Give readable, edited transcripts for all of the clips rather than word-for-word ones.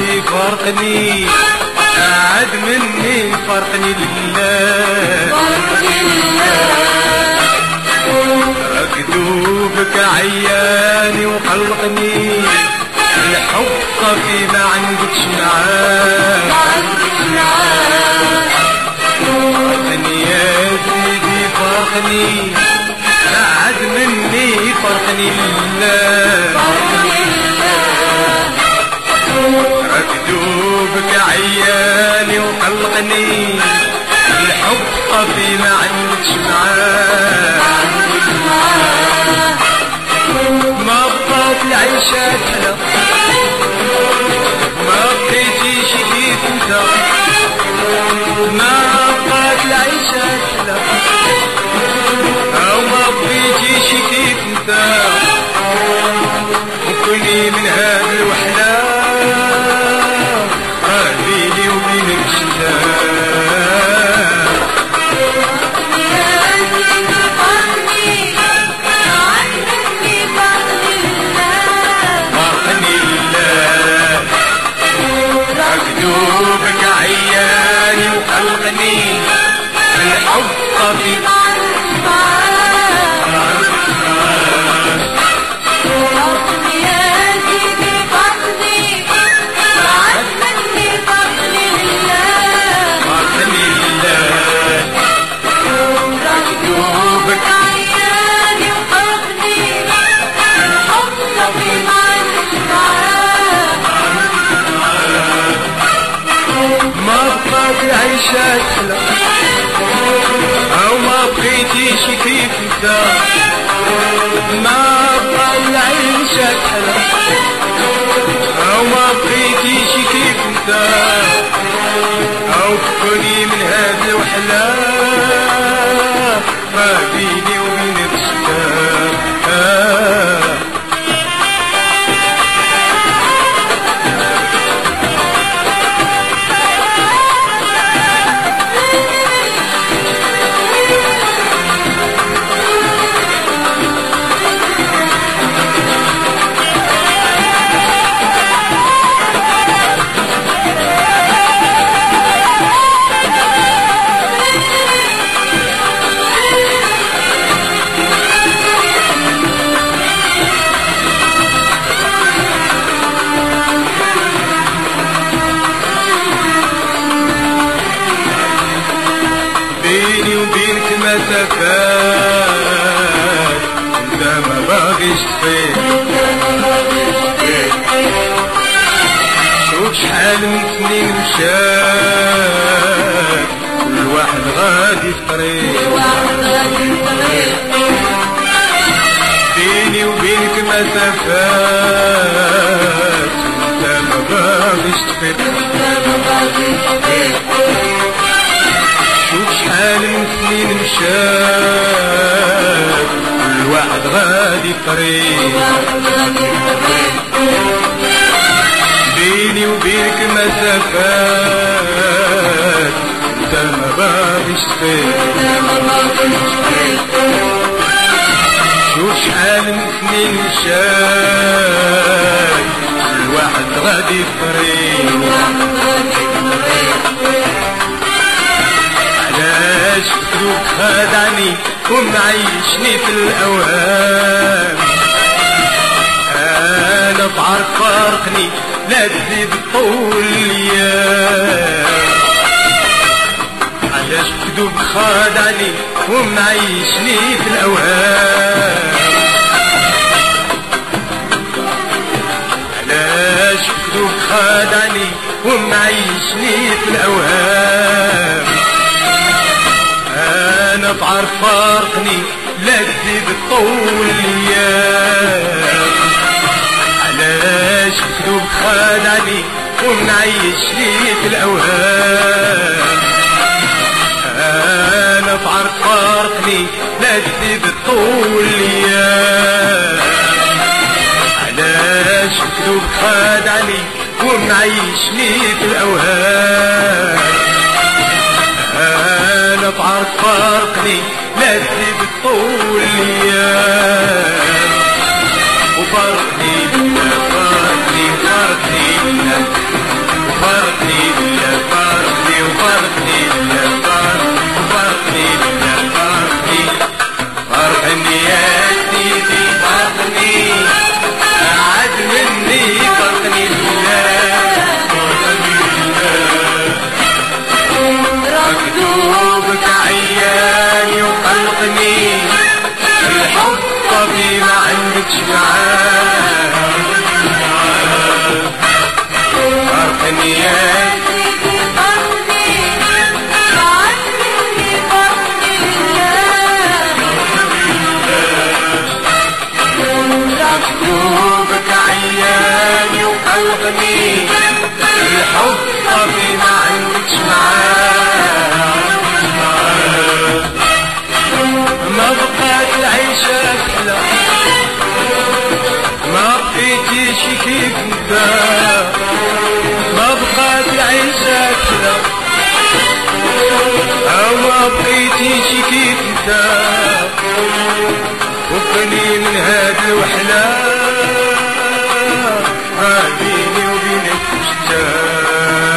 يزيد فرقني عاد مني فرقني لله مكتوبك عياني وقلقني الحب صافي ما عندكش معاه فرقني يا سيدي فرقني عاد مني فرقني لله مكتوبك عياني وقلقني الحب صافي ما عندكش معاه ما بقات العيشة تحلى ما بقيتيش كيف انت ما بقات العيشة تحلى او ما بقيتيش كيف انت وكوني من هذه الوحدة بيني وبينك شتاء مكتوبك عياني وقلقني الحب صافي العيشة تحلى او ما بقيتيش كيف انت ما بقى العيشة تحلى او ما بقيتيش كيف انت او تكوني من هذه الوحلة ما بيني وبينك شتاء بيني وبينك مسافات انت ما باغيش تفيد شوف شحال من سنين مشات كل واحد غادي في طريق بيني وبينك مسافات انت ما باغيش تفيد شوف شحال من سنين مشات كل واحد غادي طريق بيني وبينك مسافات انت ما باغيش تفيد شوف شحال من سنين مشات كل واحد غادي طريق علاش فكروك خادعني ومعيشني في الأوهام أنا بعرف فارقني لا تزيد طول الأيام علاش فكروك خادعني ومعيشني في الأوهام علاش فكروك خادعني ومعيشني في الأوهام أنا بعرف فارقني لا تزيد طول الأيام علاش كذوب خادعني ومنعيشني في الأوهام أنا بعرف فارقني لا تزيد طول الأيام علاش كذوب خادعني ومنعيشني في الأوهام أنا بعرف فارقني لا تزيد طول الأيام وفارقني فارقني فرقني يا سيدي فرقني عني فرق الله مكتوبك عياني وقلقني الحب طبي ما عندكش معاه ما بقات العيشة أحلى ما بقيتيش كيف انت ما بقات العيشة أحلى أو ما بقيتيش كيف انت وفني من هاد الوحلة بيني وبينك مشتاق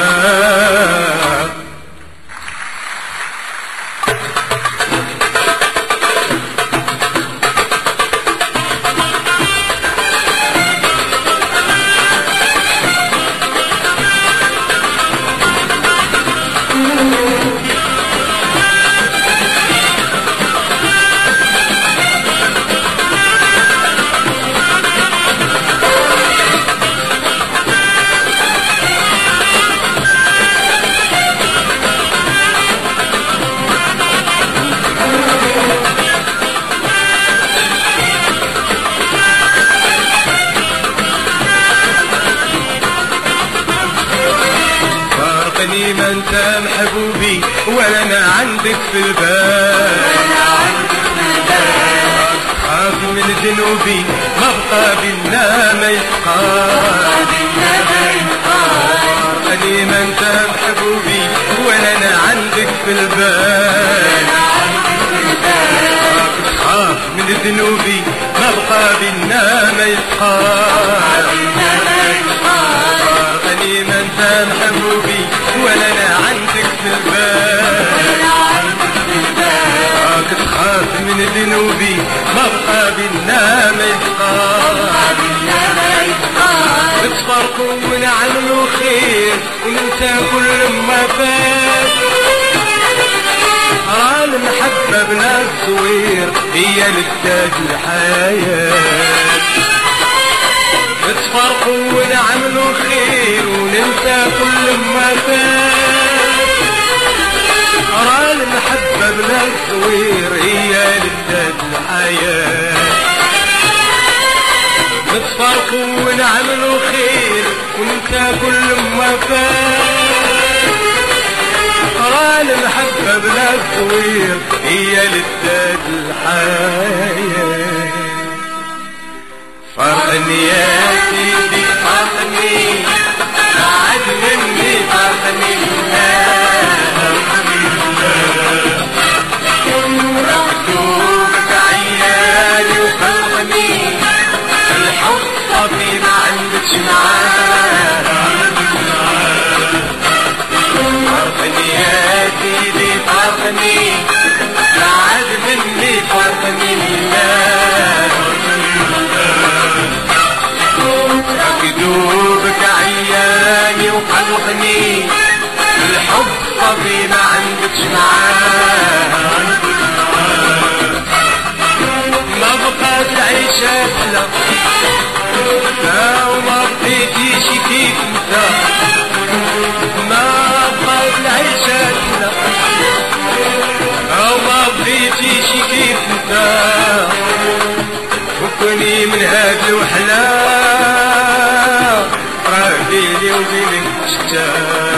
ما انت محبوبي ولا انا عندك في البال خاف من ذنوبي ما بقى بينا ما يتقال اني ما انت محبوبي ولا انا عندك في البال خاف من ذنوبي ما بقى بينا ما يتقال اني ما انت محبوبي ولا انا عندك في البال راك تخاف من ذنوبي ما بقى بينا ما يتقال نتفرقوا ونعملوا خير وننسى كل ما فات راه المحبة بلا تصوير هي لذات الحياة نتفرقوا ونعملوا خير وننسى كل ما فات راه المحبة بلا تصوير هي لذات الحياة نتفرقوا ونعملوا خير وننسى كل ما فات راه المحبة بلا تصوير هي لذات الحياة فرقني يا سيدي فرقني بعد مني فرقني مكتوبك عيالي وخلقني الحب طبي ما عندكش معاه فرقني يا سيدي فرقني بعد مني فرقني مكتوبك عياني وقلقني الحب طبي ما عندكش معاه ما بقات العيشة أحلى لا وما بقيتيش كيف انت ما بقات العيشة أحلى أو ما بقيتيش كيف انت فكني من هاد الوحلة راه بيني وبينك مشتاق